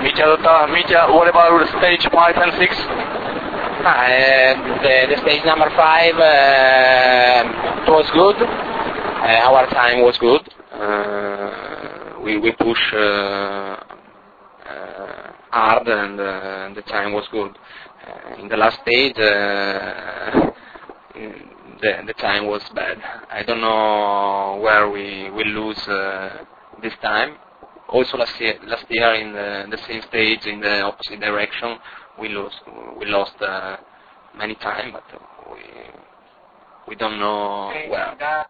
Mitya, what about stage 5 and 6? The stage number 5 it was good. Our time was good. We push hard and the time was good. In the last stage, the time was bad. I don't know where we lose this time. Also last year in the same stage in the opposite direction, we lost many time, but we don't know where.